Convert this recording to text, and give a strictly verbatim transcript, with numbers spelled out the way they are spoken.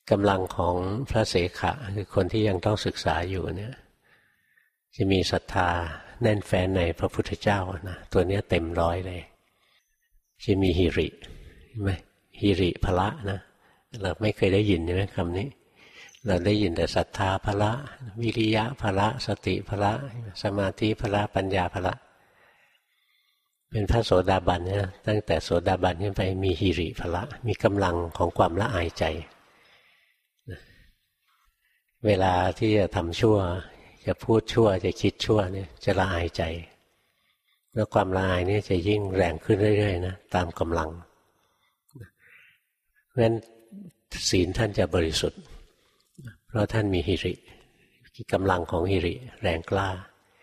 กำลังของพระเสขะคือคนที่ยังต้องศึกษาอยู่เนี่ยจะมีศรัทธาแน่นแฟ้นในพระพุทธเจ้านะตัวนี้เต็มร้อยเลยจะมีหิริใช่ไหมหิริพละนะเราไม่เคยได้ยินใช่ไหมคำนี้เราได้ยินแต่ศรัทธาพละวิริยะพละสติพละสมาธิพละปัญญาพละเป็นพระโสดาบันเนี่ยตั้งแต่โสดาบันขึ้นไปมีหิริพละมีกำลังของความละอายใจเวลาที่จะทำชั่วจะพูดชั่วจะคิดชั่วเนี่ยจะละอายใจแล้วความละอายนี่จะยิ่งแรงขึ้นเรื่อยๆนะตามกำลังเพราะฉะนั้นศีลท่านจะบริสุทธิ์เพราะท่านมีหิริกำลังของหิริแรงกล้า